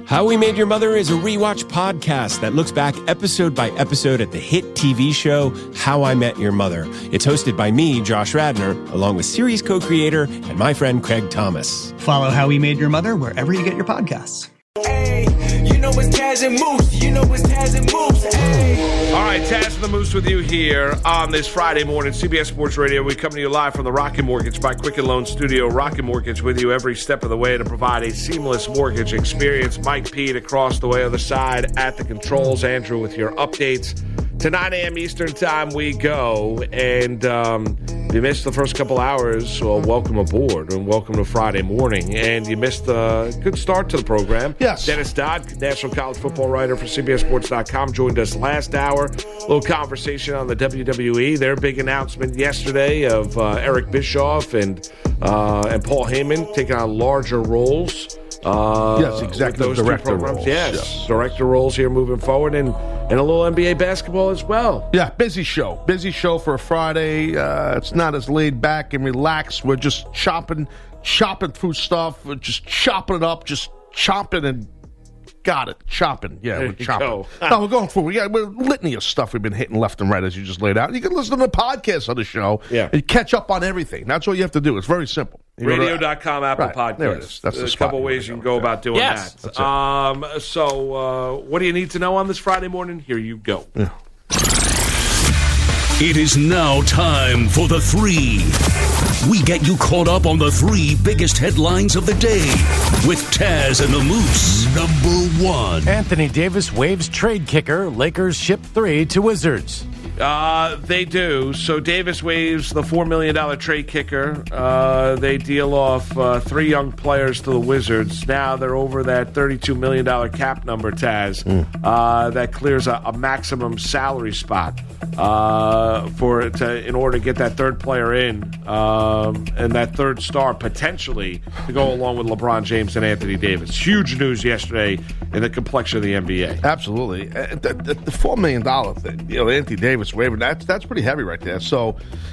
How We Made Your Mother is a rewatch podcast that looks back episode by episode at the hit TV show How I Met Your Mother. It's hosted by me, Josh Radnor, along with series co-creator and my friend Craig Thomas. Follow How We Made Your Mother wherever you get your podcasts. Hey, you know it's Taz and Moose. You know it's Taz and Moose. Hey. All right, Taz and the Moose with you here on this Friday morning. CBS Sports Radio. We come to you live from the Rocket Mortgage by Quicken Loan Studio. Rocket Mortgage with you every step of the way to provide a seamless mortgage experience. Mike Pete across the way other side at the controls. Andrew with your updates. To 9 a.m. Eastern time we go. And if you missed the first couple hours, well, welcome aboard and welcome to Friday morning. And you missed a good start to the program. Yes. Dennis Dodd, National College Football writer for CBSSports.com, joined us last hour. A little conversation on the WWE. Their big announcement yesterday of Eric Bischoff and Paul Heyman taking on larger roles. Yes, executive director roles. Yes, director roles here moving forward, and a little NBA basketball as well. Yeah, busy show for a Friday. It's not as laid back and relaxed. We're just chopping through stuff. We're just chopping it up, just chopping and got it. Chopping. Yeah, we're chopping. No, we're going through. We're litany of stuff we've been hitting left and right as you just laid out. You can listen to the podcast of the show and catch up on everything. That's all you have to do. It's very simple. Radio.com, Apple Podcasts. There it is. That's a couple ways you can go about doing that. So what do you need to know on this Friday morning? Here you go. Yeah. It is now time for the three. We get you caught up on the three biggest headlines of the day with Taz and the Moose. Number one. Anthony Davis waives trade kicker. Lakers ship 3 to Wizards. They do. So Davis waives the $4 million trade kicker. They deal off 3 young players to the Wizards. Now they're over that $32 million cap number, Taz. That clears a maximum salary spot in order to get that third player in and that third star potentially to go along with LeBron James and Anthony Davis. Huge news yesterday in the complexion of the NBA. Absolutely. The $4 million thing, Anthony Davis waiver, that's pretty heavy right there. So,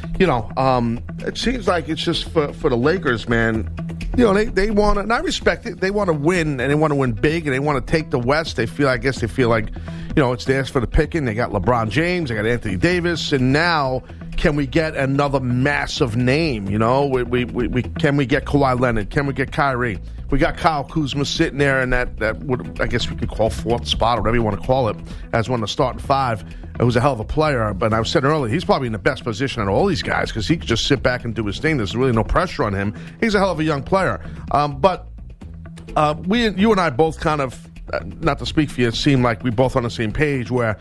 it seems like it's just for the Lakers, man. They want to, and I respect it. They want to win, and they want to win big, and they want to take the West. They feel like it's theirs for the picking. They got LeBron James, they got Anthony Davis, and now can we get another massive name? Can we get Kawhi Leonard? Can we get Kyrie? We got Kyle Kuzma sitting there in that would, I guess we could call fourth spot, or whatever you want to call it, as one of the starting 5. It was a hell of a player, but I was saying earlier, he's probably in the best position out of all these guys because he could just sit back and do his thing. There's really no pressure on him. He's a hell of a young player. But you and I both kind of, not to speak for you, it seemed like we both on the same page where,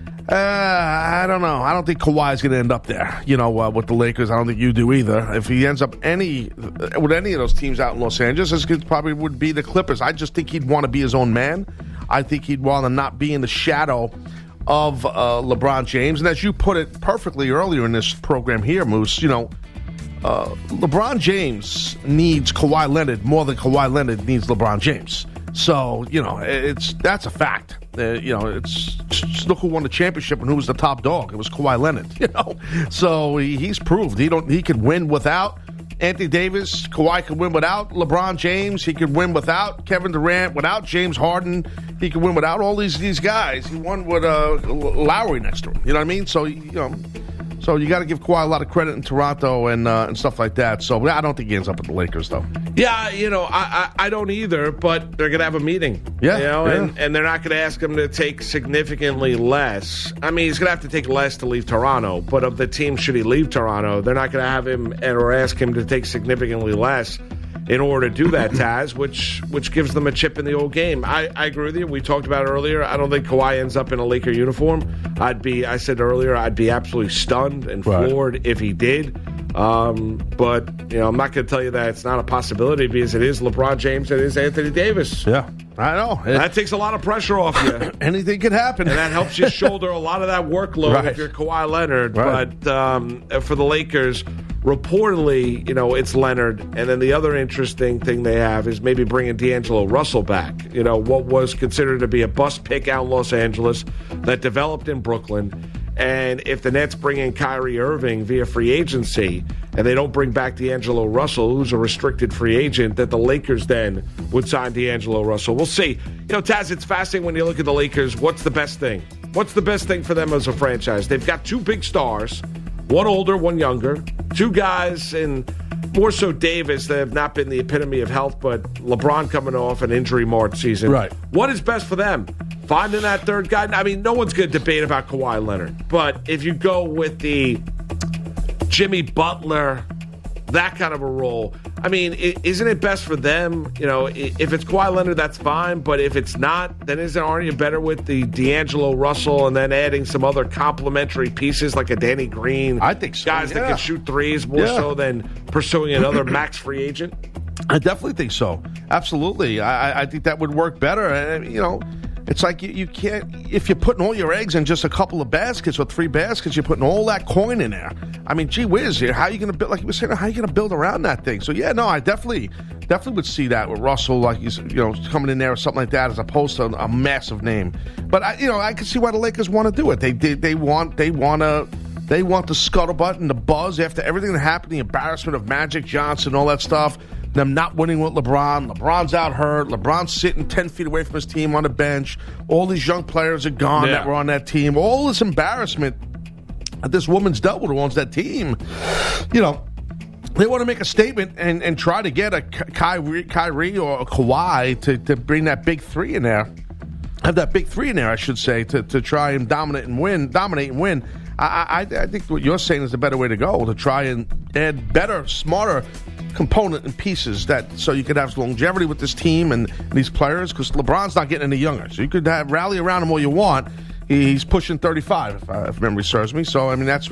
I don't know. I don't think Kawhi's going to end up there, with the Lakers. I don't think you do either. If he ends up with any of those teams out in Los Angeles, it probably would be the Clippers. I just think he'd want to be his own man. I think he'd want to not be in the shadow of LeBron James. And as you put it perfectly earlier in this program here, Moose, LeBron James needs Kawhi Leonard more than Kawhi Leonard needs LeBron James. So, that's a fact. It's look who won the championship and who was the top dog. It was Kawhi Leonard, So he's proved he could win without Anthony Davis. Kawhi could win without LeBron James. He could win without Kevin Durant, without James Harden. He could win without all these guys. He won with Lowry next to him. You know what I mean? So, So you got to give Kawhi a lot of credit in Toronto and stuff like that. So I don't think he ends up with the Lakers, though. Yeah, I don't either, but they're going to have a meeting. Yeah, And they're not going to ask him to take significantly less. I mean, he's going to have to take less to leave Toronto, but of the team, should he leave Toronto, they're not going to have him or ask him to take significantly less in order to do that, Taz, which gives them a chip in the old game. I agree with you. We talked about it earlier. I don't think Kawhi ends up in a Laker uniform. I said earlier, I'd be absolutely stunned and floored if he did. But, I'm not going to tell you that it's not a possibility because it is LeBron James and it is Anthony Davis. Yeah, I know. That takes a lot of pressure off you. Anything could happen. And that helps you shoulder a lot of that workload if you're Kawhi Leonard. Right. But for the Lakers, reportedly, it's Leonard. And then the other interesting thing they have is maybe bringing D'Angelo Russell back. What was considered to be a bust pick out in Los Angeles that developed in Brooklyn. And if the Nets bring in Kyrie Irving via free agency and they don't bring back D'Angelo Russell, who's a restricted free agent, that the Lakers then would sign D'Angelo Russell. We'll see. Taz, it's fascinating when you look at the Lakers. What's the best thing? What's the best thing for them as a franchise? They've got two big stars, one older, one younger, two guys, and more so Davis, that have not been the epitome of health, but LeBron coming off an injury-marred season. Right. What is best for them? Finding that third guy? I mean, no one's going to debate about Kawhi Leonard. But if you go with the Jimmy Butler, that kind of a role, I mean, isn't it best for them? If it's Kawhi Leonard, that's fine. But if it's not, then aren't you better with the D'Angelo Russell and then adding some other complementary pieces like a Danny Green? I think so. Guys that can shoot threes more so than pursuing another max free agent? I definitely think so. Absolutely. I think that would work better. And, it's like you can't, if you're putting all your eggs in just a couple of baskets or three baskets, you're putting all that coin in there. I mean, gee whiz, how are you going to build, like you were saying, how are you going to build around that thing? So, yeah, no, I definitely would see that with Russell, like he's, coming in there or something like that, as opposed to a massive name. But, I can see why the Lakers want to do it. They want the scuttlebutt and the buzz after everything that happened, the embarrassment of Magic Johnson, all that stuff. Them not winning with LeBron. LeBron's out hurt. LeBron's sitting 10 feet away from his team on the bench. All these young players are gone that were on that team. All this embarrassment that this woman's dealt with who owns that team. They want to make a statement and try to get a Kyrie or a Kawhi to bring that big three in there. Have that big three in there, I should say, to try and dominate and win. I think what you're saying is the better way to go, to try and add better, smarter component and pieces so you could have longevity with this team and these players, because LeBron's not getting any younger. So you could rally around him all you want. He's pushing 35, if memory serves me. So, I mean, that's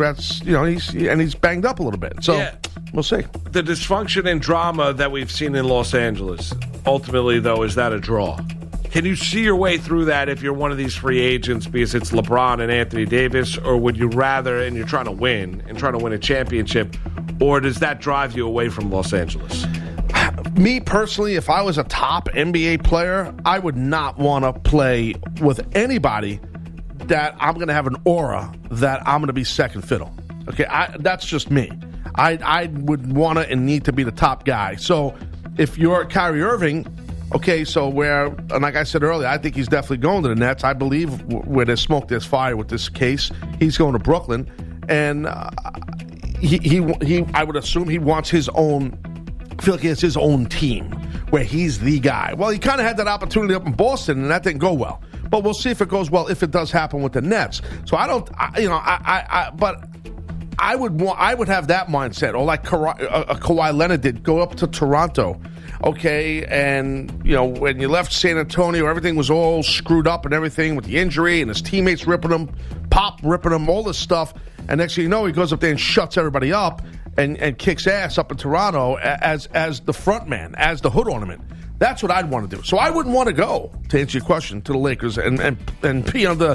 he's banged up a little bit. So, we'll see. The dysfunction and drama that we've seen in Los Angeles, ultimately, though, is that a draw? Can you see your way through that if you're one of these free agents because it's LeBron and Anthony Davis, or would you rather, and you're trying to win a championship, or does that drive you away from Los Angeles? Me personally, if I was a top NBA player, I would not want to play with anybody that I'm going to have an aura that I'm going to be second fiddle. Okay, that's just me. I would want to and need to be the top guy. So if you're Kyrie Irving, okay, so and like I said earlier, I think he's definitely going to the Nets. I believe where there's smoke, there's fire with this case. He's going to Brooklyn, and I would assume he wants his own. I feel like he has his own team where he's the guy. Well, he kind of had that opportunity up in Boston, and that didn't go well. But we'll see if it goes well, if it does happen with the Nets. So but I would have that mindset, or like Kawhi Leonard did, go up to Toronto. Okay, and, when you left San Antonio, everything was all screwed up and everything with the injury and his teammates ripping him, Pop ripping him, all this stuff. And next thing you know, he goes up there and shuts everybody up and kicks ass up in Toronto as the front man, as the hood ornament. That's what I'd want to do. So I wouldn't want to go, to answer your question, to the Lakers and be under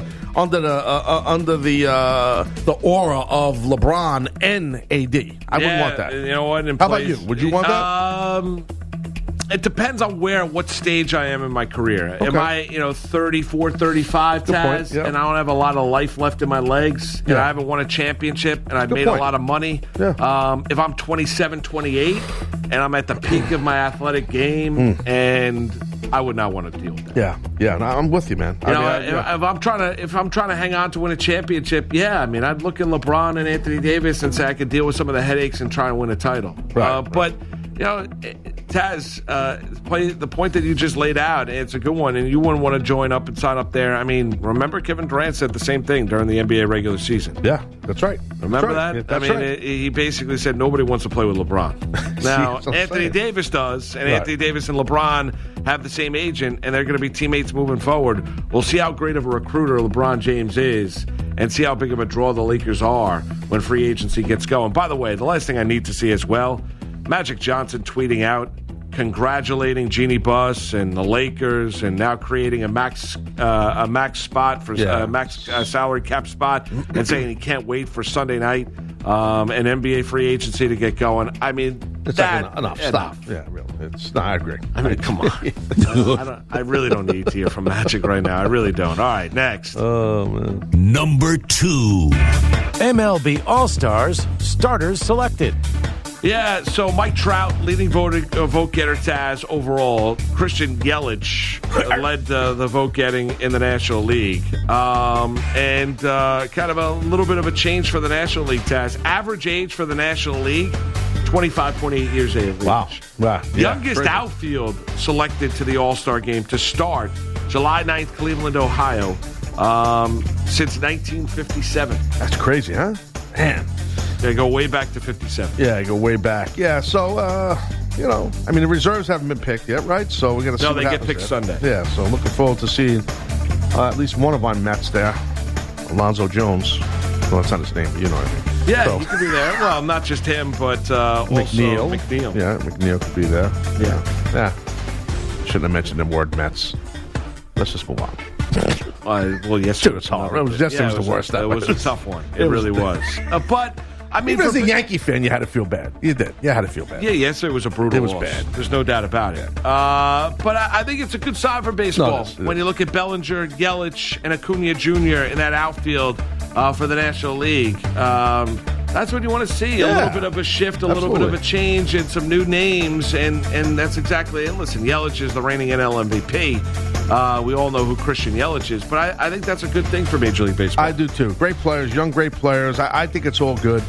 the aura of LeBron and AD. I wouldn't want that. You know what? How about you? Would you want that? It depends on what stage I am in my career. Okay. Am I, 34, 35, Taz, and I don't have a lot of life left in my legs, and I haven't won a championship, and I've made a lot of money. Yeah. If I'm 27, 28, and I'm at the peak of my athletic game, and I would not want to deal with that. Yeah, no, I'm with you, man. If I'm trying to hang on to win a championship, I'd look at LeBron and Anthony Davis and say I could deal with some of the headaches and try and win a title. Right. But Taz, the point that you just laid out, it's a good one, and you wouldn't want to join up and sign up there. I mean, remember Kevin Durant said the same thing during the NBA regular season. Yeah, that's right. Remember that? Yeah, that's right. He basically said nobody wants to play with LeBron. Now, Anthony Davis does, and Anthony Davis and LeBron have the same agent, and they're going to be teammates moving forward. We'll see how great of a recruiter LeBron James is, and see how big of a draw the Lakers are when free agency gets going. By the way, the last thing I need to see as well, Magic Johnson tweeting out, congratulating Jeannie Buss and the Lakers, and now creating a max spot for max salary cap spot, and saying he can't wait for Sunday night, an NBA free agency to get going. I mean, it's enough. Stop. Yeah, really. It's not. I agree. I mean, come on. I really don't need to hear from Magic right now. I really don't. All right, next. Oh, man. Number 2. MLB All-Stars starters selected. Yeah, so Mike Trout, leading vote getter, Taz, overall. Christian Yelich led the vote getting in the National League. And kind of a little bit of a change for the National League, Taz. Average age for the National League, 25.8 years of age. Wow. Youngest outfield selected to the All-Star game to start July 9th, Cleveland, Ohio, since 1957. That's crazy, huh? Man. They go way back to 57. Yeah, go way back. Yeah, so, I mean, the reserves haven't been picked yet, right? So we're going to see what happens. Get picked Sunday. Yeah, so I'm looking forward to seeing at least one of our Mets there, Alonzo Jones. Well, that's not his name, but you know what I mean. Yeah, so, he could be there. Well, not just him, but also McNeil. Yeah, McNeil could be there. Yeah. Shouldn't have mentioned the word Mets. Let's just move on. Well, yesterday was hard. It was the worst. It was a tough one. It really was. But, I mean, even as a Yankee fan, you had to feel bad. You did. You had to feel bad. Yeah, yesterday was a brutal loss. It was bad. There's no doubt about it. But I think it's a good sign for baseball when you look at Bellinger, Yelich, and Acuna Jr. in that outfield for the National League. That's what you want to see. A little bit of a shift, a little bit of a change, and some new names, and that's exactly it. Listen, Yelich is the reigning NL MVP. We all know who Christian Yelich is, but I think that's a good thing for Major League Baseball. I do too. Great players, young great players. I think it's all good.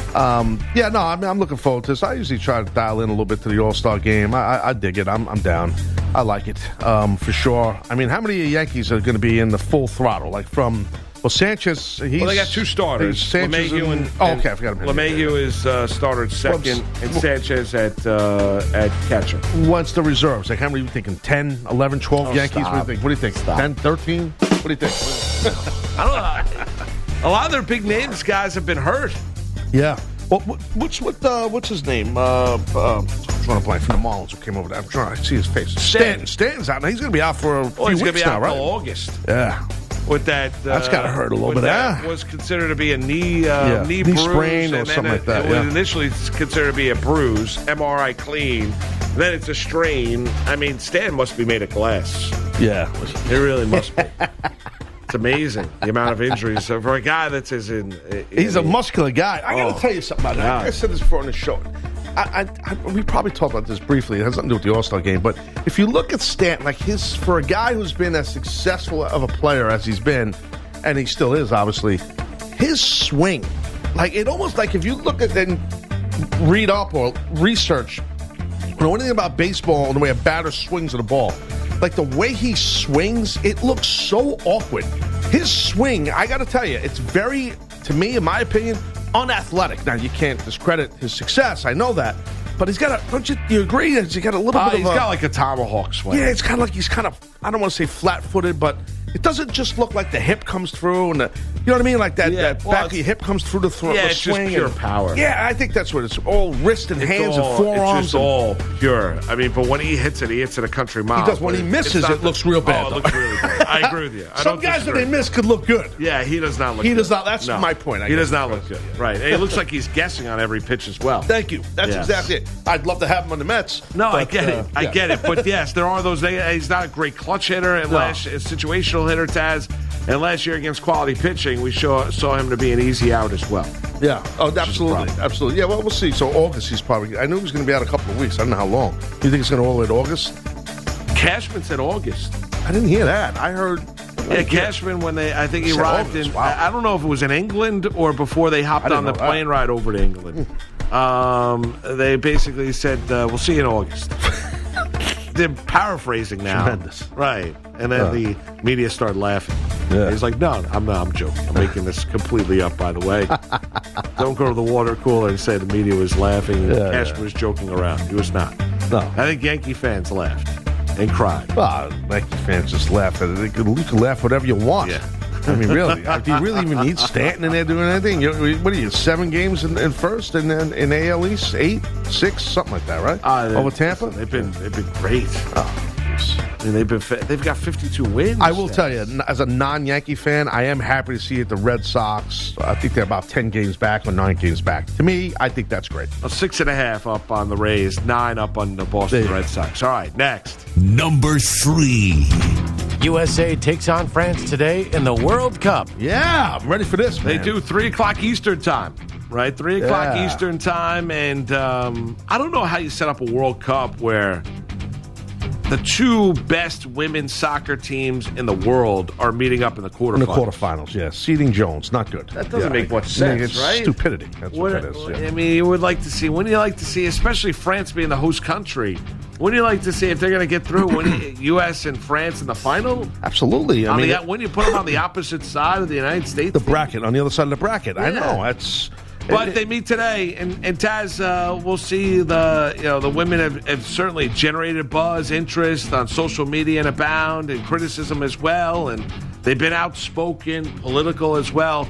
I'm looking forward to this. I usually try to dial in a little bit to the All-Star game. I dig it. I'm down. I like it for sure. I mean, how many Yankees are going to be in the full throttle? Like from... Well, Sanchez, they got two starters. LeMahieu and I forgot about him. LeMahieu is starter at second, and Sanchez at catcher. What's the reserves? Like, how many are you thinking? 10, 11, 12 Yankees? Stop. What do you think? 10, 13? What do you think? I don't know. A lot of their big names guys have been hurt. Yeah. Well, what's his name? I'm trying to blank from the Marlins who came over there. I'm trying to see his face. Stanton's out now. He's going to be out for a few weeks now, right? Until August. Yeah. With that, that's got to hurt a little bit. That was considered to be a knee bruise, sprain or something like that. It was initially considered to be a bruise, MRI clean. Then it's a strain. I mean, Stan must be made of glass. Yeah, it really must be. It's amazing the amount of injuries for a guy that's he's a muscular guy. I got to tell you something about that. I said this before on the show. We probably talked about this briefly. It has nothing to do with the All-Star game. But if you look at Stanton, for a guy who's been as successful of a player as he's been, and he still is, obviously, his swing, it almost like if you look at and read up or research, know anything about baseball and the way a batter swings at a ball, the way he swings, it looks so awkward. His swing, I got to tell you, it's very, to me, in my opinion, unathletic. Now, you can't discredit his success. I know that. But he's got don't you agree? He's got a little bit of he's got like a tomahawk swing. Yeah, it's kind of like he's kind of, I don't want to say flat-footed, but it doesn't just look like the hip comes through and you know what I mean? Like that back of your hip comes through the swing. It's just pure power. Yeah, I think that's what it's all wrist and hands and forearms. It's just all pure. I mean, but when he hits it a country mile. He does. When he misses, it looks real bad. It looks really bad. I agree with you. Some guys that they miss could look good. Yeah, he does not look good. He does not. That's my point. He does not look good. Right. And it looks like he's guessing on every pitch as well. Thank you. That's exactly it. I'd love to have him on the Mets. No, I get it. I get it. But yes, there are those. He's not a great clutch hitter and a situational hitter, Taz. And last year against quality pitching, we saw him to be an easy out as well. Yeah. Oh, absolutely. Absolutely. Yeah, well, we'll see. So August, he's probably... I knew he was going to be out a couple of weeks. I don't know how long. You think it's going to all the way to August? Cashman said August. I didn't hear that. I heard... Yeah, Cashman, I think he arrived in... Wow. I don't know if it was in England or before they hopped on the plane ride over to England. They basically said, we'll see you in August. They're paraphrasing now. Tremendous. Right. And then the media started laughing. Yeah. He's like, no, I'm joking. I'm making this completely up, by the way. Don't go to the water cooler and say the media was laughing and Cashman was joking around. He was not. No. I think Yankee fans laughed and cried. Well, Yankee fans just laugh at it. You can laugh whatever you want. Yeah. I mean, really. Do you really even need Stanton in there doing anything? What are you, 7 games in first and then in AL East? 8, 6, something like that, right? Over Tampa? They've been great. Oh, I mean, they've got 52 wins. I will tell you, as a non-Yankee fan, I am happy to see it. The Red Sox, I think they're about 10 games back or 9 games back. To me, I think that's great. 6.5 up on the Rays, 9 up on the Boston Red Sox. All right, next. Number 3. USA takes on France today in the World Cup. Yeah, I'm ready for this, man. They do 3 o'clock Eastern time, right? 3 o'clock Yeah. Eastern time. And I don't know how you set up a World Cup where the 2 best women's soccer teams in the world are meeting up in the quarterfinals. In the quarterfinals, yeah. Seeding Jones, not good. That doesn't make much sense, it's right? stupidity. That's what that is. Yeah. I mean, you would like to see, when do you like to see, especially France being the host country, when do you like to see if they're going to get through U.S. and France in the final? Absolutely. I mean, When you put them on the opposite side of the United States? the bracket, on the other side of the bracket. I know. That's... But they meet today, and Taz, we'll see the women have certainly generated buzz, interest on social media and abound, and criticism as well, and they've been outspoken, political as well.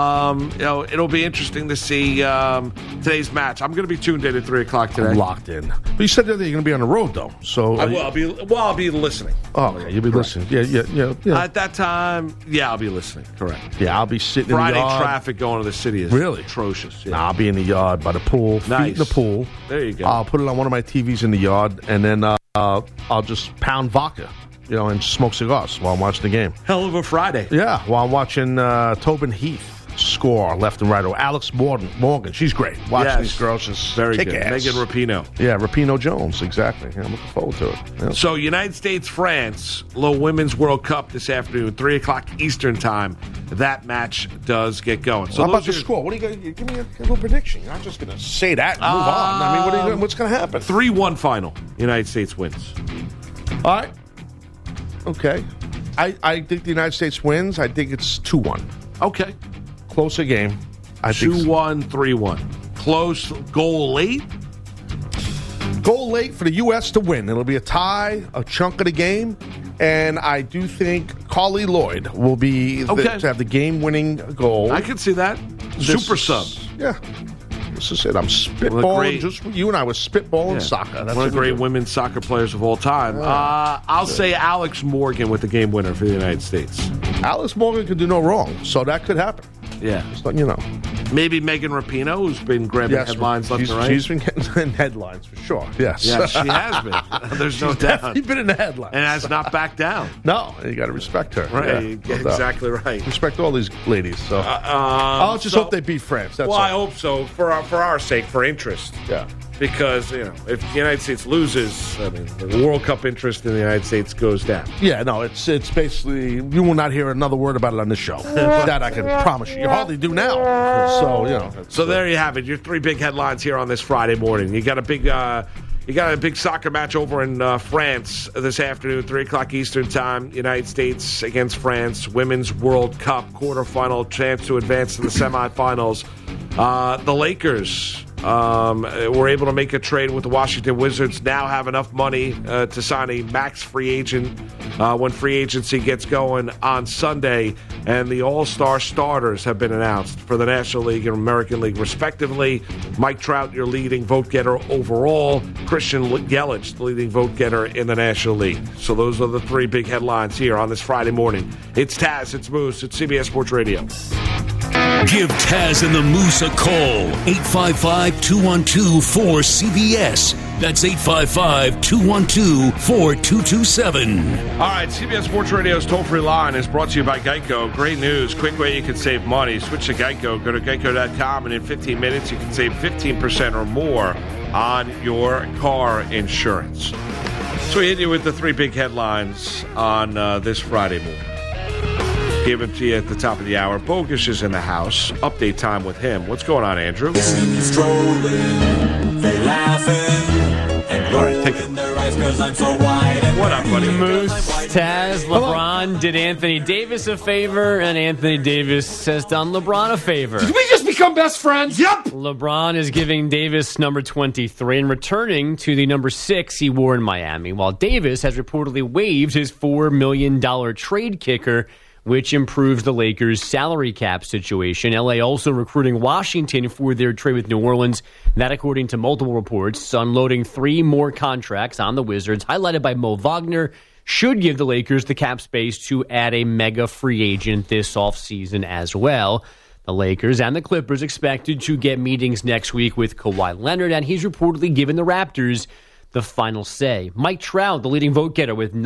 It'll be interesting to see today's match. I'm going to be tuned in at 3 o'clock today. I'm locked in. But you said that you're going to be on the road, though. So I'll be listening. Oh, okay. You'll be listening. Yeah. At that time, I'll be listening. Correct. Yeah, I'll be sitting Friday in the yard. traffic going to the city is Really? atrocious. Yeah. Nah, I'll be in the yard by the pool, feet in the pool. There you go. I'll put it on one of my TVs in the yard, and then I'll just pound vodka, and smoke cigars while I'm watching the game. Hell of a Friday. Yeah, while I'm watching Tobin Heath score left and right. Or Alex Morgan, she's great. Watching these girls just very kick good. ass. Megan Rapinoe. Yeah, Rapinoe Jones, exactly. Yeah, I'm looking forward to it. Yeah. So United States, France, little Women's World Cup this afternoon, 3 o'clock Eastern time. That match does get going. So How about the those are score? What are you going to give me a little prediction? You're not just going to say that and move on. I mean, what's going to happen? 3-1 final. United States wins. All right. Okay. I think the United States wins. I think it's 2-1. Okay. Closer game. I think 2-1, 3-1. Close. Goal late. Goal late for the U.S. to win. It'll be a tie, a chunk of the game, and I do think Carly Lloyd will be to have the game-winning goal. I can see that. Super sub. Yeah. This is it. I'm spitballing. Just you and I was spitballing soccer. That's one of the great women's soccer players of all time. I'll say Alex Morgan with the game winner for the United States. Alex Morgan could do no wrong, so that could happen. Yeah. Just letting you know. Maybe Megan Rapinoe, who's been grabbing headlines left and right. She's been getting headlines for sure. Yes. Yeah, she has been. There's no doubt. She's been in the headlines. And has not backed down. No, you got to respect her. Right, Yeah, exactly right. Respect all these ladies. So I'll just hope they beat France. That's all. I hope so for our sake, for interest. Yeah. Because, if the United States loses, I mean, the World Cup interest in the United States goes down. Yeah, no, it's basically, you will not hear another word about it on this show. That I can promise you. You hardly do now. So, So there you have it. Your 3 big headlines here on this Friday morning. You got a big soccer match over in France this afternoon, 3 o'clock Eastern time. United States against France, Women's World Cup quarterfinal, chance to advance to the semifinals. The Lakers were able to make a trade with the Washington Wizards, now have enough money to sign a max free agent when free agency gets going on Sunday. And the All-Star starters have been announced for the National League and American League, respectively. Mike Trout, your leading vote-getter overall. Christian Yelich, the leading vote-getter in the National League. So those are the 3 big headlines here on this Friday morning. It's Taz, it's Moose, it's CBS Sports Radio. Give Taz and the Moose a call. 855-212-4CBS. That's 855-212-4227. All right, CBS Sports Radio's toll-free line is brought to you by Geico. Great news. Quick way you can save money. Switch to Geico. Go to geico.com, and in 15 minutes, you can save 15% or more on your car insurance. So we hit you with the 3 big headlines on this Friday morning. Give it to you at the top of the hour. Bogus is in the house. Update time with him. What's going on, Andrew? Strolling, they laughing, and all right, take it. What up, buddy? Moose, Taz, LeBron did Anthony Davis a favor, and Anthony Davis has done LeBron a favor. Did we just become best friends? Yep. LeBron is giving Davis number 23 and returning to the number 6 he wore in Miami, while Davis has reportedly waived his $4 million trade kicker, which improves the Lakers' salary cap situation. LA also recruiting Washington for their trade with New Orleans. That, according to multiple reports, unloading 3 more contracts on the Wizards, highlighted by Mo Wagner, should give the Lakers the cap space to add a mega free agent this offseason as well. The Lakers and the Clippers expected to get meetings next week with Kawhi Leonard, and he's reportedly given the Raptors the final say. Mike Trout, the leading vote getter with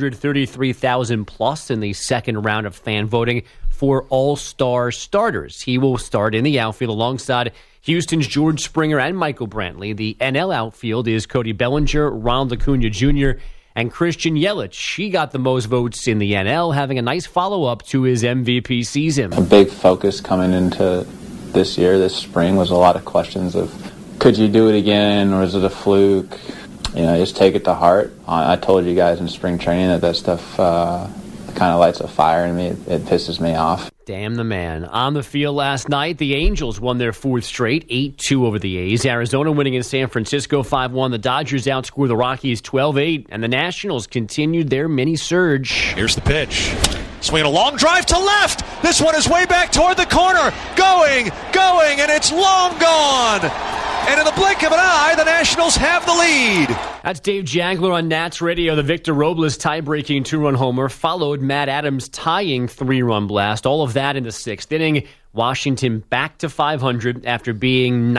933,000 plus in the second round of fan voting for all-star starters. He will start in the outfield alongside Houston's George Springer and Michael Brantley. The NL outfield is Cody Bellinger, Ronald Acuna Jr., and Christian Yelich. He got the most votes in the NL, having a nice follow-up to his MVP season. A big focus coming into this year, this spring, was a lot of questions of, could you do it again, or is it a fluke? Just take it to heart. I told you guys in spring training that stuff kind of lights a fire in me. It pisses me off. Damn the man. On the field last night, the Angels won their fourth straight, 8-2 over the A's. Arizona winning in San Francisco 5-1. The Dodgers outscored the Rockies 12-8. And the Nationals continued their mini surge. Here's the pitch. Swinging a long drive to left. This one is way back toward the corner. Going, and it's long gone. And in the blink of an eye, the Nationals have the lead. That's Dave Jangler on Nats Radio. The Victor Robles tie-breaking 2-run homer followed Matt Adams' tying 3-run blast. All of that in the sixth inning. Washington back to 500 after being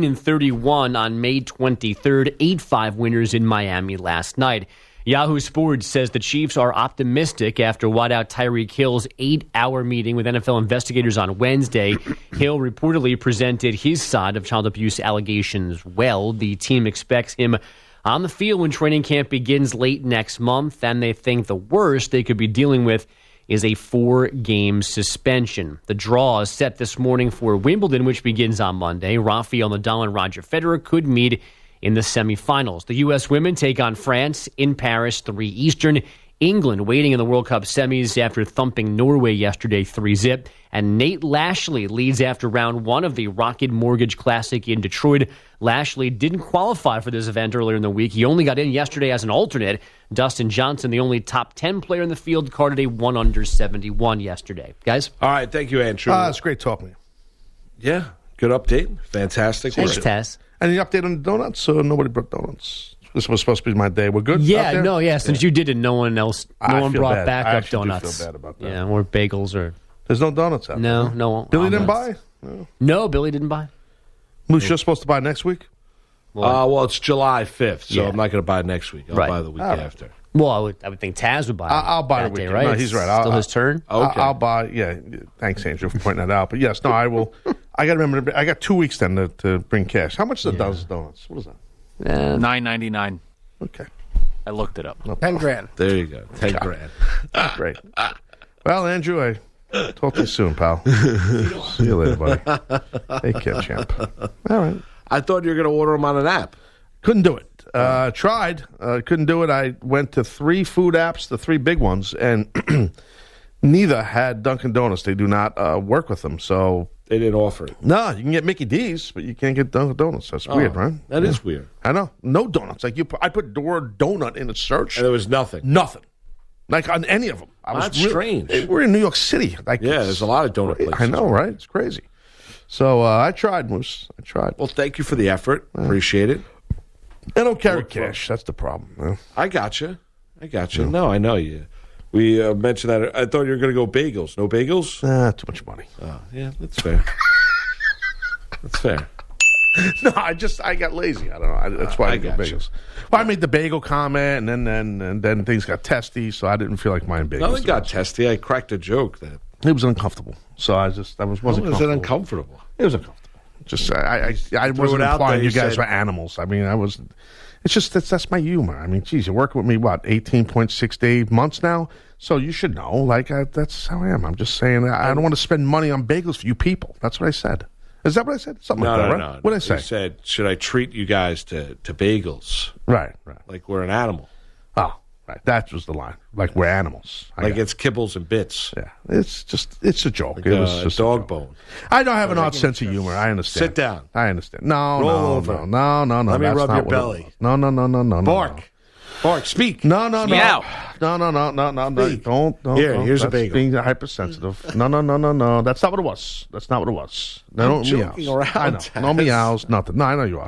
19-31 on May 23rd. 8-5 winners in Miami last night. Yahoo Sports says the Chiefs are optimistic after wideout Tyreek Hill's 8-hour meeting with NFL investigators on Wednesday. Hill reportedly presented his side of child abuse allegations well. The team expects him on the field when training camp begins late next month, and they think the worst they could be dealing with is a 4-game suspension. The draw is set this morning for Wimbledon, which begins on Monday. Rafael Nadal and Roger Federer could meet in the semifinals. The U.S. women take on France in Paris, 3 Eastern. England waiting in the World Cup semis after thumping Norway yesterday 3-0. And Nate Lashley leads after round 1 of the Rocket Mortgage Classic in Detroit. Lashley didn't qualify for this event earlier in the week. He only got in yesterday as an alternate. Dustin Johnson, the only top 10 player in the field, carded a 1-under-71 yesterday. Guys? All right, thank you, Andrew. It's great talking to you. Yeah, good update. Fantastic. Thanks, Taz. Any update on the donuts? So nobody brought donuts. This was supposed to be my day. We're good? Since you did it, no one brought back up donuts. I feel bad about that. Yeah, or bagels or... There's no donuts out there. No. Billy didn't buy? No, Billy didn't buy. Moose, you're supposed to buy next week? Well, it's July 5th, so I'm not going to buy next week. I'll buy the week after. Well, I would think Taz would buy. I'll buy that the weekend. Day, right? No, he's right. Still his turn. Okay. I'll buy. Yeah, thanks, Andrew, for pointing that out. But yes, no, I will. I got to remember. I got 2 weeks then to bring cash. How much is a dozen donuts? What is that? $9.99. Okay, I looked it up. 10 grand. There you go. 10 grand. Great. Well, Andrew, I talk to you soon, pal. See you later, buddy. Take care, champ. All right. I thought you were going to order them on an app. Couldn't do it. Tried. Couldn't do it. I went to 3 food apps, the 3 big ones, and neither had Dunkin' Donuts. They do not work with them, so they didn't offer it. No, you can get Mickey D's, but you can't get Dunkin' Donuts. That's weird, right? That is weird. I know. No donuts. Like I put the word donut in a search, and there was nothing. Nothing. Like on any of them. That's strange. We're in New York City. Like, there's a lot of donut places. I know, right? It's crazy. So I tried, Moose. I tried. Well, thank you for the effort. Appreciate it. I don't carry cash. That's the problem. Yeah. I got you. No, I know you. We mentioned that. I thought you were going to go bagels. No bagels? Too much money. Oh, yeah, that's fair. That's fair. No, I got lazy. I don't know. That's why I got bagels. Well, I made the bagel comment, and then things got testy, so I didn't feel like buying bagels. Nothing got testy. I cracked a joke that it was uncomfortable. So wasn't comfortable. Was it uncomfortable? It was uncomfortable. Just I wasn't implying you guys were animals. I mean, I was. It's just that's my humor. I mean, geez, you're working with me 18.6 months now, so you should know. Like that's how I am. I'm just saying I don't want to spend money on bagels for you people. That's what I said. Is that what I said? Something like that, right? No. What did I say? You said, should I treat you guys to bagels? Right. Like we're an animal. Oh, right. That was the line. Like we're animals. Like it's kibbles and bits. Yeah. It's a joke. Like it was just dog bone. I don't have an odd sense of humor. I understand. Sit down. I understand. No. Roll over. No. Let me rub your belly. No. Bark. Bark. Speak. No. Meow. No. Don't. Here's a bagel. Being hypersensitive. No. That's not what it was. No, I'm joking around. I know. No meows. Nothing. No, I know you are.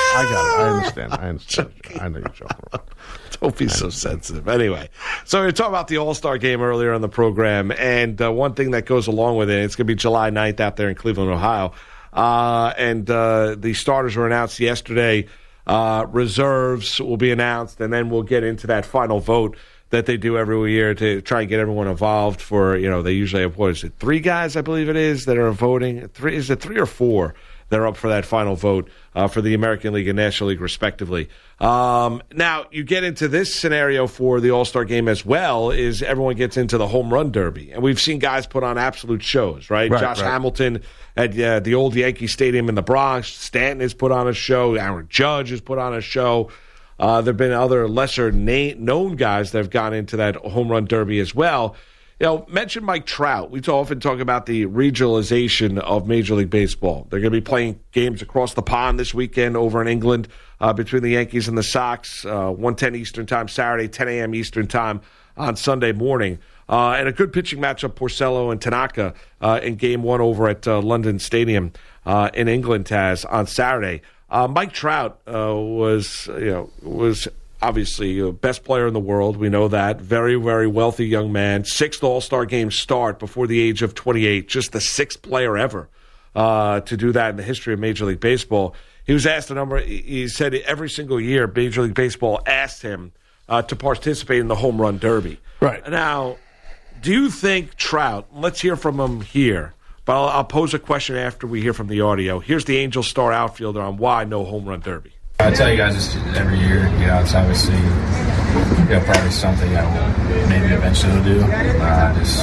I got it. I understand. I know you're joking around. Don't be so sensitive. Anyway, so we were talking about the All-Star game earlier on the program, and one thing that goes along with it, it's going to be July 9th out there in Cleveland, Ohio. And the starters were announced yesterday. Reserves will be announced, and then we'll get into that final vote that they do every year to try and get everyone involved for, they usually have, 3 guys, I believe it is, that are voting? Is it 3 or 4? They're up for that final vote for the American League and National League, respectively. Now, you get into this scenario for the All-Star game as well, is everyone gets into the home run derby. And we've seen guys put on absolute shows, right? Josh Hamilton at the old Yankee Stadium in the Bronx. Stanton has put on a show. Aaron Judge has put on a show. There have been other lesser-known guys that have gone into that home run derby as well. Mention Mike Trout. We often talk about the regionalization of Major League Baseball. They're going to be playing games across the pond this weekend over in England between the Yankees and the Sox, 1:10 Eastern Time Saturday, 10 a.m. Eastern Time on Sunday morning. And a good pitching matchup, Porcello and Tanaka, in Game 1 over at London Stadium in England, Taz, on Saturday. Mike Trout was obviously best player in the world. We know that. Very, very wealthy young man. 6th All-Star game start before the age of 28. Just the 6th player ever to do that in the history of Major League Baseball. He was asked a number. He said every single year Major League Baseball asked him to participate in the home run derby. Right. Now, do you think Trout, let's hear from him here, but I'll pose a question after we hear from the audio. Here's the Angels star outfielder on why no home run derby. I tell you guys this every year, it's obviously, probably something I will maybe eventually do. Just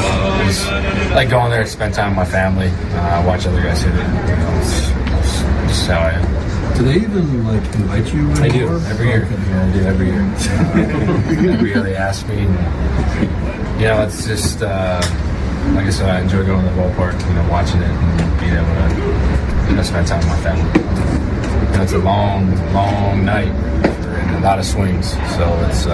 like going there to spend time with my family, watch other guys hit it. It's just how I am. Do they even invite you? They do every year. I do every year. Every year they ask me. And, it's just like I said, I enjoy going to the ballpark, watching it and being able to spend time with my family. It's a long, long night and a lot of swings, so it's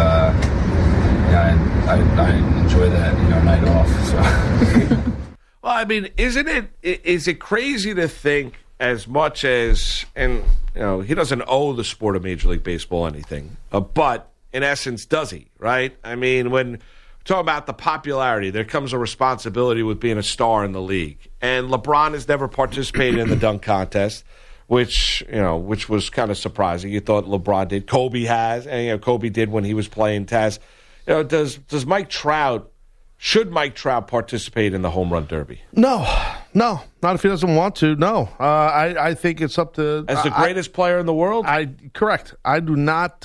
I enjoy that night off. So. Well, I mean, is it crazy to think as much as, and he doesn't owe the sport of Major League Baseball anything, but in essence, does he? Right? I mean, when we talk about the popularity, there comes a responsibility with being a star in the league, and LeBron has never participated in the dunk contest. Which was kind of surprising. You thought LeBron did. Kobe has, and Kobe did when he was playing Taz. Does Mike Trout? Should Mike Trout participate in the home run derby? No, not if he doesn't want to. No, I think it's up to as the greatest player in the world. Correct. I do not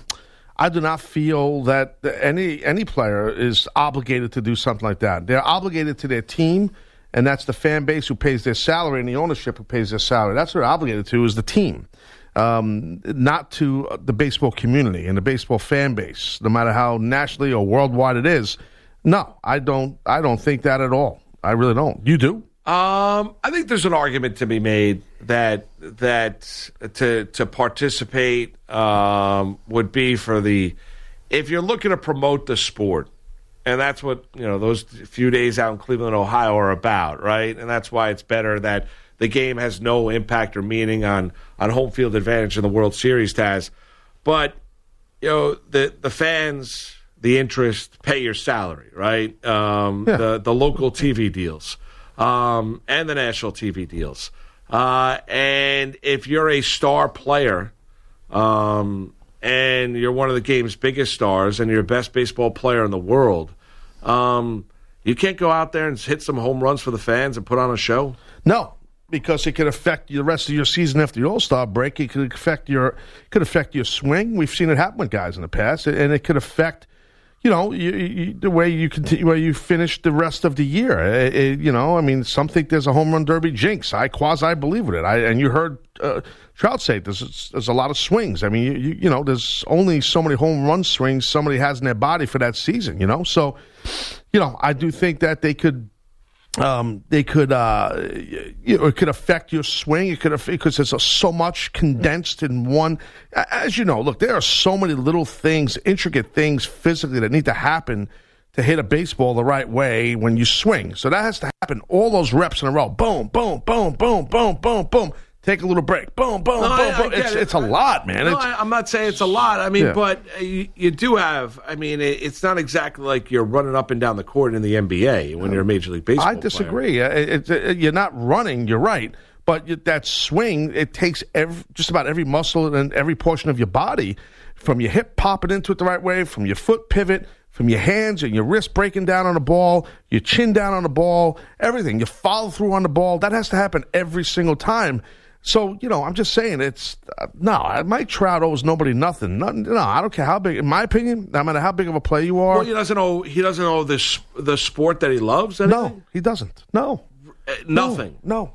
feel that any player is obligated to do something like that. They're obligated to their team. And that's the fan base who pays their salary and the ownership who pays their salary. That's what they're obligated to is the team, not to the baseball community and the baseball fan base, no matter how nationally or worldwide it is. No, I don't think that at all. I really don't. You do? I think there's an argument to be made that to participate would be for if you're looking to promote the sport. And that's what, those few days out in Cleveland, Ohio are about, right? And that's why it's better that the game has no impact or meaning on home field advantage in the World Series, Taz. But, the fans, the interest, pay your salary, right? The local TV deals and the national TV deals. And if you're a star player and you're one of the game's biggest stars and you're the best baseball player in the world, you can't go out there and hit some home runs for the fans and put on a show? No, because it could affect the rest of your season after your All-Star break. It could affect your swing. We've seen it happen with guys in the past, and it could affect the way you continue, where you finish the rest of the year. Some think there's a home run derby jinx. I quasi believe in it. And you heard Trout say there's a lot of swings. I mean, there's only so many home run swings somebody has in their body for that season. So, I do think that it could affect your swing. It could, because there's so much condensed in one. As you know, look, there are so many little things, intricate things physically that need to happen to hit a baseball the right way when you swing. So that has to happen. All those reps in a row, boom, boom, boom, boom, boom, boom, boom, take a little break. Boom, boom, boom. It's a lot, man. No, I'm not saying it's a lot. I mean, Yeah. but you do have. I mean, it's not exactly like you're running up and down the court in the NBA when you're a Major League Baseball. I disagree. You're not running. You're right. But that swing, it takes just about every muscle and every portion of your body, from your hip popping into it the right way, from your foot pivot, from your hands and your wrist breaking down on the ball, your chin down on the ball, everything. You follow through on the ball. That has to happen every single time. So, I'm just saying Mike Trout owes nobody nothing. No, I don't care how big, in my opinion, no matter how big of a player you are. Well, he doesn't owe the sport that he loves anything? No, he doesn't. No. Nothing? No.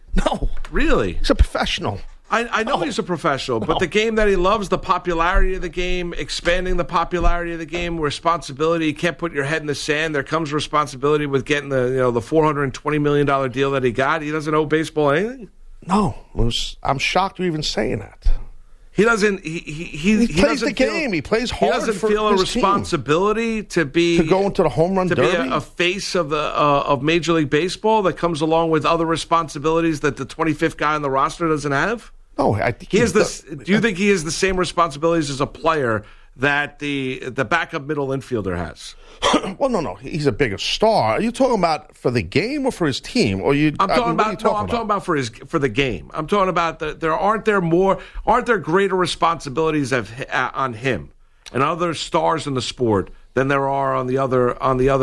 Really? He's a professional. I know he's a professional, but the game that he loves, the popularity of the game, expanding the popularity of the game, responsibility. You can't put your head in the sand. There comes responsibility with getting the $420 million deal that he got. He doesn't owe baseball anything? No. I'm shocked you're even saying that. He doesn't. He plays the game. He plays hard. He doesn't feel a responsibility to go into the home run derby, to be a face of Major League Baseball that comes along with other responsibilities that the 25th guy on the roster doesn't have. No, I think he has this. Do you think he has the same responsibilities as a player that the backup middle infielder has? Well, no. He's a bigger star. Are you talking about for the game or for his team? Or I'm talking about for the game. I'm talking about aren't there greater responsibilities on him and other stars in the sport than there are on the other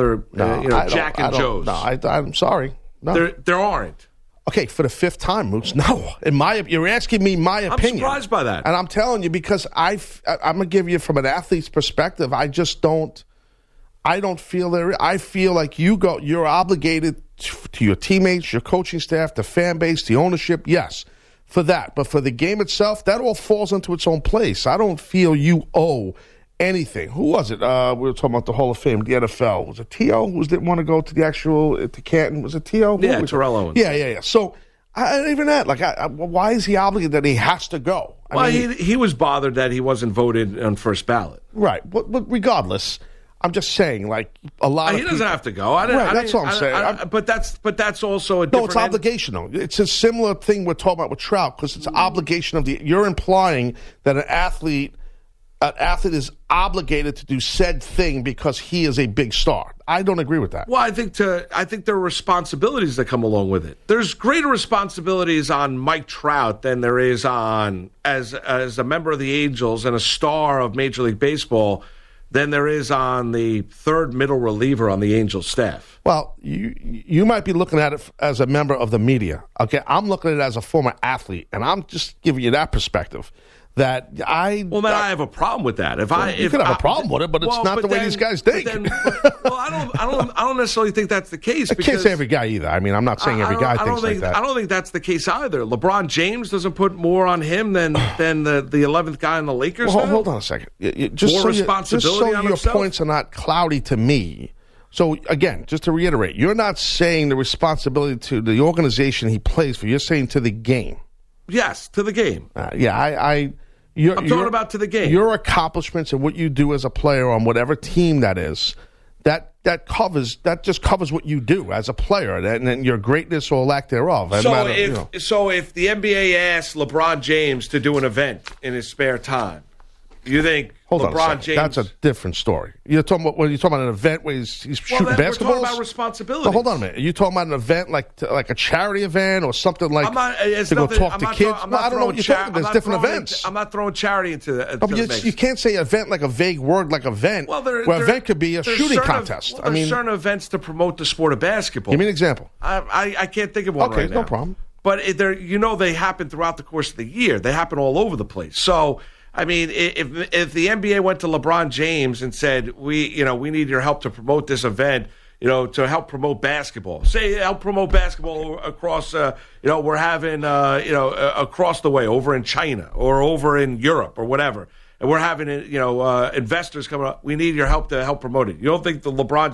Jack and Joes? No, I'm sorry. No. There aren't. Okay, for the fifth time, Moose. No, you're asking me my opinion. I'm surprised by that, and I'm telling you because I'm gonna give you from an athlete's perspective. I just don't. I don't feel there. I feel like you're obligated to your teammates, your coaching staff, the fan base, the ownership. Yes, for that, but for the game itself, that all falls into its own place. I don't feel you owe anything. Who was it? We were talking about the Hall of Fame, the NFL. Was it T.O. who didn't want to go to the actual to Canton? Was it T.O.? Yeah, Terrell Owens. Yeah. So even that, why is he obligated that he has to go? He was bothered that he wasn't voted on first ballot. Right, but regardless, I'm just saying, a lot of he doesn't have to go. That's what I'm saying. But that's also a different. No, it's obligation though. It's a similar thing we're talking about with Trout because it's an obligation of You're implying that an athlete is obligated to do said thing because he is a big star. I don't agree with that. Well, I think there are responsibilities that come along with it. There's greater responsibilities on Mike Trout than there is on as a member of the Angels and a star of Major League Baseball than there is on the third middle reliever on the Angels staff. Well, you might be looking at it as a member of the media. Okay, I'm looking at it as a former athlete, and I'm just giving you that perspective. I have a problem with that. You could have a problem with it, but it's not the way these guys think. I don't necessarily think that's the case. I can't say every guy either. I mean, I'm not saying every guy thinks like that. I don't think that's the case either. LeBron James doesn't put more on him than the 11th guy on the Lakers. Well, hold on a second. Just so your points are not cloudy to me. So again, just to reiterate, you're not saying the responsibility to the organization he plays for. You're saying to the game. Yes, to the game. I'm talking about to the game. Your accomplishments and what you do as a player on whatever team that is, that just covers what you do as a player and your greatness or lack thereof. So if the NBA asked LeBron James to do an event in his spare time, you think LeBron James? That's a different story. You're talking about an event where he's shooting basketballs? We're talking about responsibility. So hold on a minute. Are you talking about an event like a charity event or something like go talk to kids? I don't know what you're talking about. There's different events. I'm not throwing charity into the mix. You can't say event like a vague word like event. Well, event could be a shooting contest. There's certain events to promote the sport of basketball. Give me an example. I can't think of one right now. Okay, no problem. But they happen throughout the course of the year. They happen all over the place. So, I mean, if the NBA went to LeBron James and said, we need your help to promote this event, to help promote basketball. Say help promote basketball across, we're having, across the way, over in China or over in Europe or whatever. And we're having, investors coming up. We need your help to help promote it. You don't think LeBron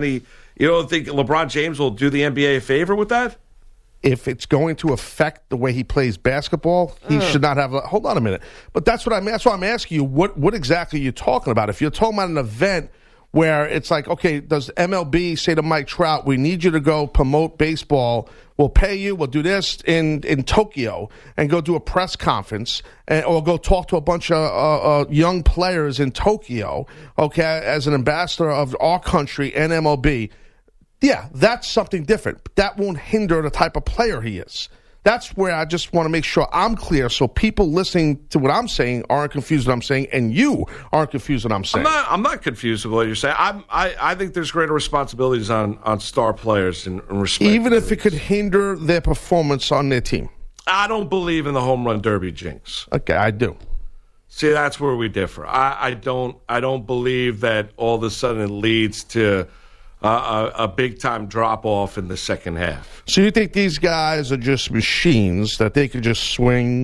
James will do the NBA a favor with that? If it's going to affect the way he plays basketball, he should not have. Hold on a minute. But that's why I'm asking you. What exactly are you talking about? If you're talking about an event where it's like, okay, does MLB say to Mike Trout, we need you to go promote baseball, we'll pay you, we'll do this in Tokyo, and go do a press conference, or go talk to a bunch of young players in Tokyo, okay, as an ambassador of our country and MLB. Yeah, that's something different. But that won't hinder the type of player he is. That's where I just want to make sure I'm clear so people listening to what I'm saying aren't confused with what I'm saying, and you aren't confused with what I'm saying. I'm not confused with what you're saying. I think there's greater responsibilities on star players in respect. Even if it could hinder their performance on their team. I don't believe in the home run derby jinx. Okay, I do. See, that's where we differ. I don't believe that all of a sudden it leads to a big-time drop-off in the second half. So you think these guys are just machines that they could just swing?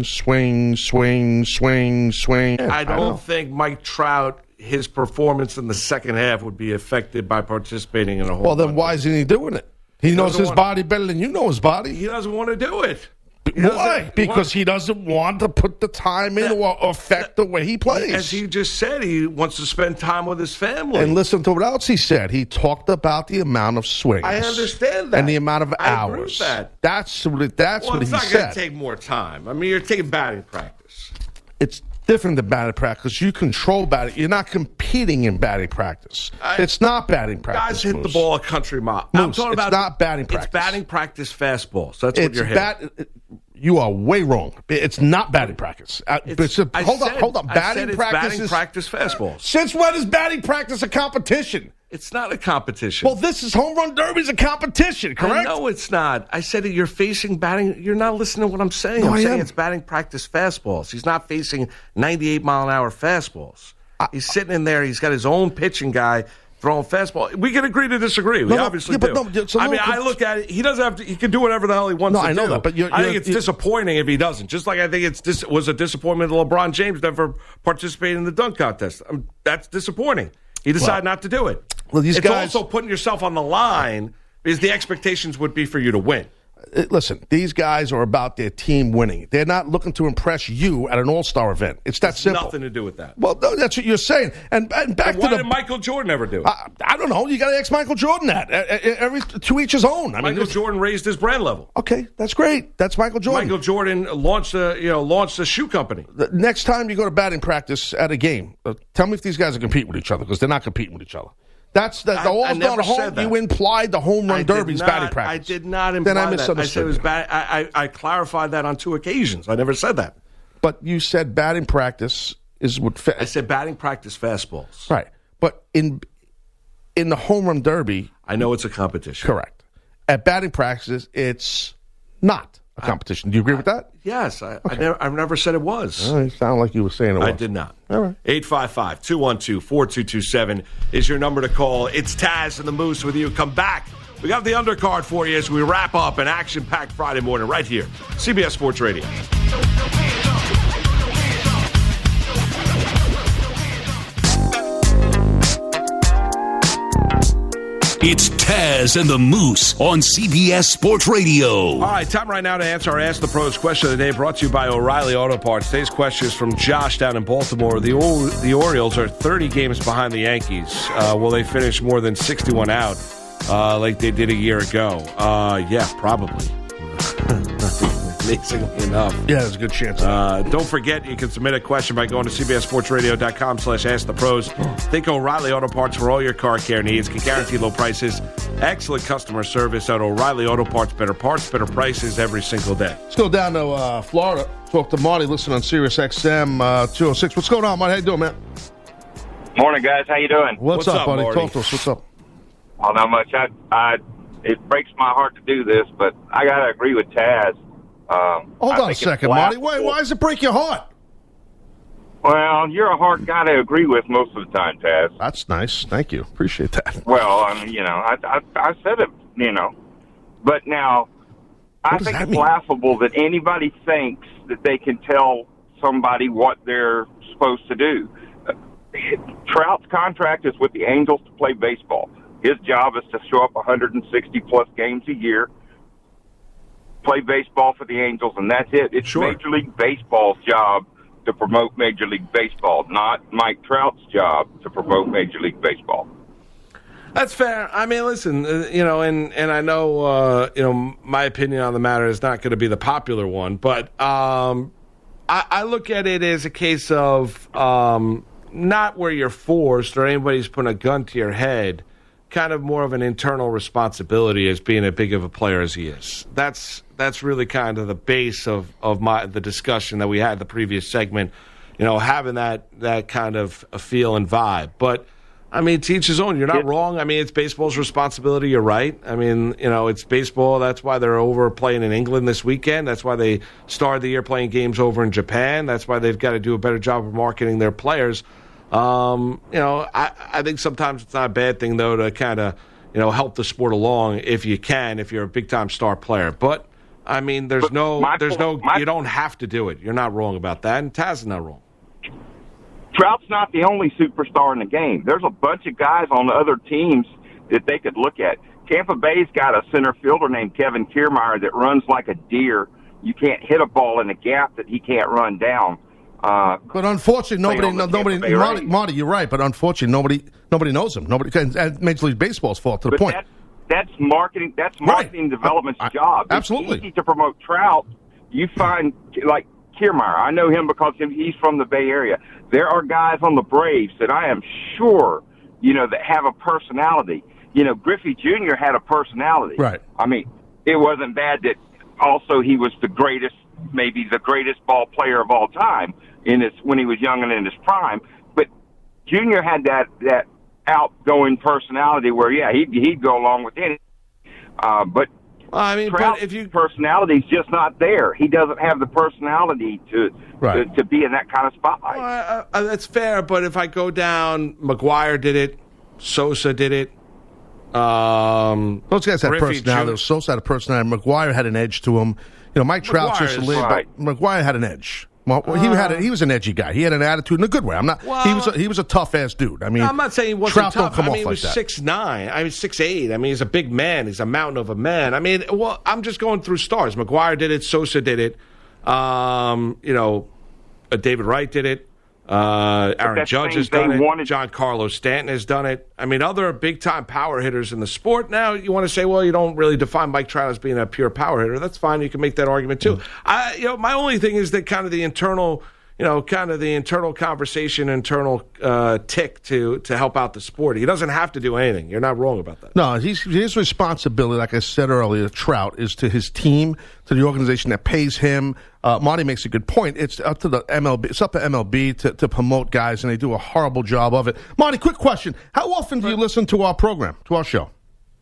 I don't think Mike Trout, his performance in the second half would be affected by participating in a home run. Well, then why isn't he doing it? He knows his body better than you know his body. He doesn't want to do it. Why? Because he doesn't want to put the time in or affect the way he plays. As he just said, he wants to spend time with his family. And listen to what else he said. He talked about the amount of swings. I understand that. And the amount of hours. I agree with that. That's what he said. It's not going to take more time. I mean, you're taking batting practice. It's different than batting practice. You control batting. You're not competing in batting practice. It's not batting practice. Guys hit the ball a country mile. Moose, I'm talking about it's not batting practice. It's batting practice fastballs. That's what you're hitting. You are way wrong. It's not batting practice. Hold on. Batting practice fastballs. Since when is batting practice a competition? It's not a competition. Well, this is home run derby's a competition, correct? No, it's not. I said that you're facing batting. You're not listening to what I'm saying. I'm saying it's batting practice fastballs. He's not facing 98-mile-an-hour fastballs. He's sitting in there. He's got his own pitching guy throwing fastball. We can agree to disagree. We obviously do. I look at it. He doesn't have to. He can do whatever the hell he wants to do. I know that, but I think it's disappointing if he doesn't. Just like I think it was a disappointment that LeBron James never participated in the dunk contest. That's disappointing. He decided not to do it. Well, it's also putting yourself on the line because the expectations would be for you to win. Listen, these guys are about their team winning. They're not looking to impress you at an all-star event. It's that simple. Nothing to do with that. Well, no, that's what you're saying. And back why did Michael Jordan ever do it? I don't know. You got to ask Michael Jordan that. To each his own. Michael Jordan raised his brand level. Okay, that's great. That's Michael Jordan. Michael Jordan launched a shoe company. The next time you go to batting practice at a game, tell me if these guys are competing with each other, because they're not competing with each other. That's the all-star home. You implied the home run derby's batting practice. I did not imply that. I said it was I clarified that on 2 occasions. I never said that. But you said batting practice is what. I said batting practice fastballs. Right, but in the home run derby, I know it's a competition. Correct. At batting practices, it's not a competition. Do you agree with that? Yes. I've never said it was. You sound like you were saying it was. I did not. All right. 855-212-4227 is your number to call. It's Taz and the Moose with you. Come back. We got the undercard for you as we wrap up an action-packed Friday morning right here. CBS Sports Radio. It's Taz and the Moose on CBS Sports Radio. All right, time right now to answer our Ask the Pros question of the day, brought to you by O'Reilly Auto Parts. Today's question is from Josh down in Baltimore. The Orioles are 30 games behind the Yankees. Will they finish more than 61 out like they did a year ago? Yeah, probably. Amazingly enough. Yeah, there's a good chance. Don't forget, you can submit a question by going to cbssportsradio.com/askthepros. Think O'Reilly Auto Parts for all your car care needs. Can guarantee low prices, excellent customer service at O'Reilly Auto Parts. Better parts, better prices every single day. Let's go down to Florida. Talk to Marty. Listen on Sirius XM 206. What's going on, Marty? How you doing, man? Morning, guys. How you doing? What's up, buddy? Marty? Talk to us. What's up? Oh, not much. It breaks my heart to do this, but I got to agree with Taz. Hold on a second, Marty. Why does it break your heart? Well, you're a hard guy to agree with most of the time, Taz. That's nice. Thank you. Appreciate that. Well, I mean, I said it, But now, I think it's laughable that anybody thinks that they can tell somebody what they're supposed to do. Trout's contract is with the Angels to play baseball. His job is to show up 160-plus games a year, play baseball for the Angels, and that's it. It's Major League Baseball's job to promote Major League Baseball, not Mike Trout's job to promote Major League Baseball. That's fair. I mean, listen, and I know, my opinion on the matter is not going to be the popular one, but I look at it as a case of not where you're forced or anybody's putting a gun to your head, kind of more of an internal responsibility as being as big of a player as he is. That's really kind of the base of the discussion that we had in the previous segment, having that kind of a feel and vibe. But I mean, to each his own. You're not wrong. I mean, it's baseball's responsibility. You're right. I mean, it's baseball. That's why they're over playing in England this weekend. That's why they started the year playing games over in Japan. That's why they've got to do a better job of marketing their players. I think sometimes it's not a bad thing, though, to kind of, help the sport along if you can, if you're a big-time star player. But, I mean, you don't have to do it. You're not wrong about that, and Taz is not wrong. Trout's not the only superstar in the game. There's a bunch of guys on the other teams that they could look at. Tampa Bay's got a center fielder named Kevin Kiermaier that runs like a deer. You can't hit a ball in a gap that he can't run down. But unfortunately, nobody. Marty, you're right. But unfortunately, nobody knows him. And Major League Baseball's fault to the point. That's marketing. That's marketing development's job. Absolutely. It's easy to promote Trout. You find like Kiermaier. I know him because he's from the Bay Area. There are guys on the Braves that I am sure, that have a personality. Griffey Jr. had a personality. Right. I mean, it wasn't bad that also he was maybe the greatest ball player of all time when he was young and in his prime. But Jr. had that outgoing personality where, he'd go along with anything. But Trout's personality's just not there. He doesn't have the personality to be in that kind of spotlight. That's fair, but if I go down, McGwire did it, Sosa did it. Those guys had personality. Sosa had a personality. McGwire had an edge to him. Mike Trout's just a little, but McGwire had an edge. Well, he was an edgy guy. He had an attitude in a good way. He was a tough ass dude. I mean, I'm not saying he wasn't tough. He was like 6'9". 6'8". I mean, he's a big man. He's a mountain of a man. I mean, I'm just going through stars. McGwire did it. Sosa did it. David Wright did it. Aaron Judge has done it. Giancarlo Stanton has done it. I mean, other big-time power hitters in the sport. Now, you want to say, well, you don't really define Mike Trout as being a pure power hitter. That's fine. You can make that argument, too. My only thing is that kind of the internal conversation, internal tick to help out the sport. He doesn't have to do anything. You're not wrong about that. No, his responsibility, like I said earlier, Trout, is to his team, to the organization that pays him. Marty makes a good point. It's up to the MLB. It's up to MLB to promote guys, and they do a horrible job of it. Marty, quick question: how often do you listen to our program, to our show?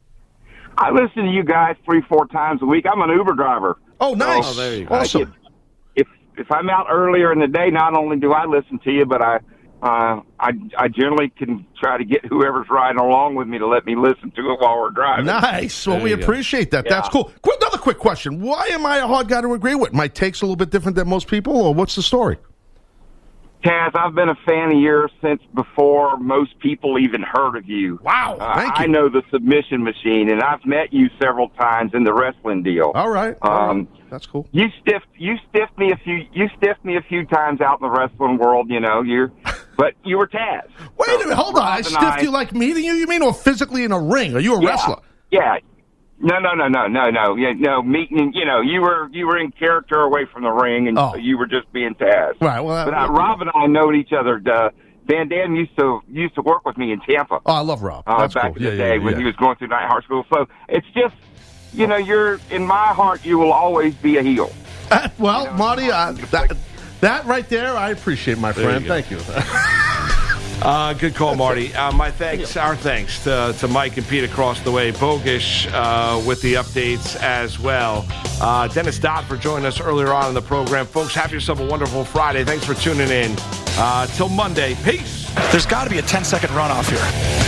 I listen to you guys 3-4 times a week. I'm an Uber driver. Oh, nice! Oh, there you go. Awesome. If I'm out earlier in the day, not only do I listen to you, but I generally can try to get whoever's riding along with me to let me listen to it while we're driving. Nice. Well, we appreciate that. Yeah. That's cool. Another quick question. Why am I a hard guy to agree with? My take's a little bit different than most people, or what's the story? Taz, I've been a fan of yours since before most people even heard of you. Wow, thank you. I know the Submission Machine, and I've met you several times in the wrestling deal. All right. That's cool. You stiffed me a few times out in the wrestling world, but you were Taz. Wait a minute, hold on. I stiffed you like meeting you? You mean, or physically in a ring? Are you a wrestler? Yeah. No. Yeah, no, meeting. You were in character away from the ring, and so you were just being Taz. Right. Well, but Rob and I know each other. Van Dam used to work with me in Tampa. Oh, I love Rob. That's back cool. in the day when he was going through Night Heart School. So it's just, you're in my heart. You will always be a heel. Marty, that right there, I appreciate, my friend. Thank you. Good call, Marty. Our thanks to Mike and Pete across the way. Bogish with the updates as well. Dennis Dodd for joining us earlier on in the program. Folks, have yourself a wonderful Friday. Thanks for tuning in. Till Monday. Peace. There's got to be a 10-second runoff here.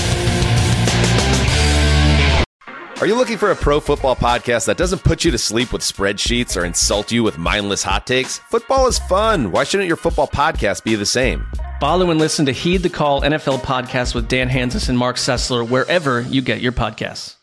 Are you looking for a pro football podcast that doesn't put you to sleep with spreadsheets or insult you with mindless hot takes? Football is fun. Why shouldn't your football podcast be the same? Follow and listen to Heed the Call NFL podcast with Dan Hansis and Mark Sessler wherever you get your podcasts.